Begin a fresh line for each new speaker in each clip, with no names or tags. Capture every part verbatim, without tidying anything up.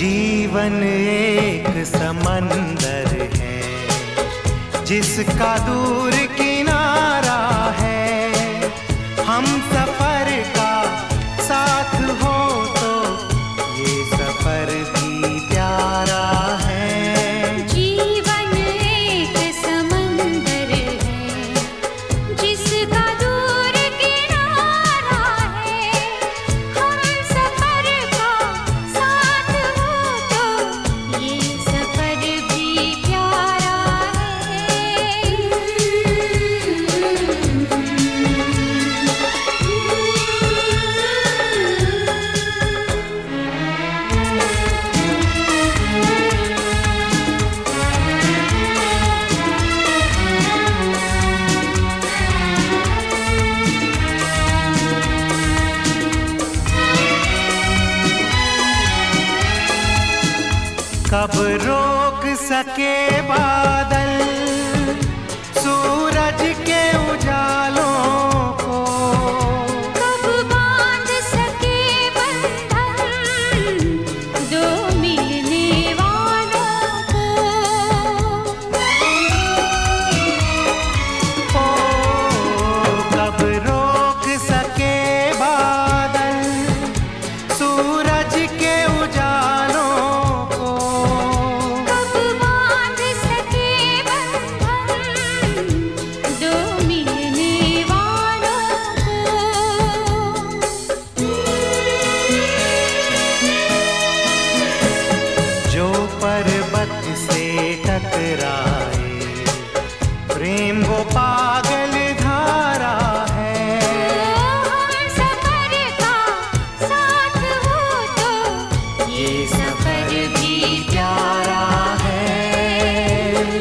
जीवन एक समंदर है जिसका दूर किनारा है। हम सफर का साथ हो तो ये सफर भी प्यारा है।
जीवन एक समंदर है जिसका दूर किनारा है। हम सफर का साथ हो तो ये सफर भी प्यारा
कब रोक सके बादल सूरज के उजालों को,
कब बांध सके बंधन दो मिलने वालों को।
ओ कब रोक सके बादल सूरज के उजालों को,
कब बांध सके बंधन दो मिलने वालों को।
जो पर्वत से टकराए प्रेम वो पागल धारा है।
हम सफर का साथ हो तो ये सफर भी प्यारा है।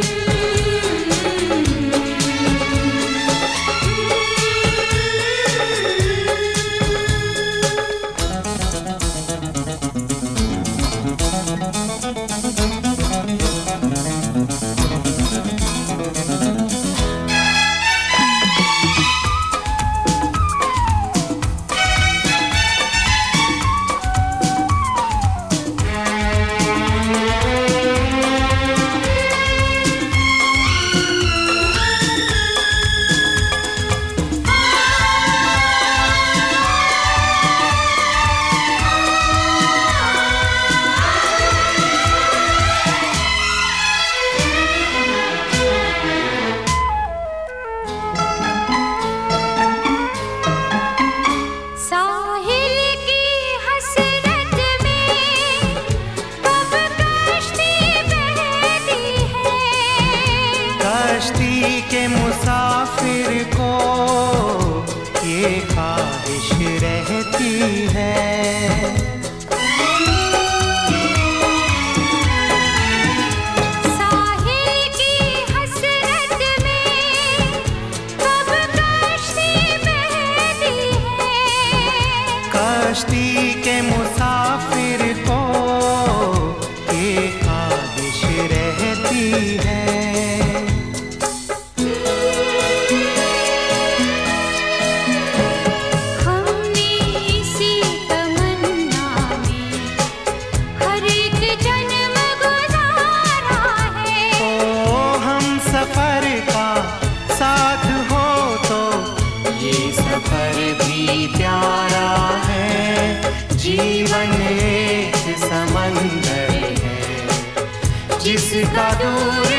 साहिल की हसरत में कब कश्ती बहती है।
कश्ती के मुसाफिर को ये ख्वाहिश रहती है।
साहिल की हसरत में कब कश्ती बहती है।
कश्ती के मुसाफिर को ये ख्वाहिश रहती है।
हमने इसी तमन्ना में हर एक जन्म गुजारा है।
ओ हम सफर का साथ हो तो ये सफर भी प्यारा है। जीवन एक समंदर है जिसका दूर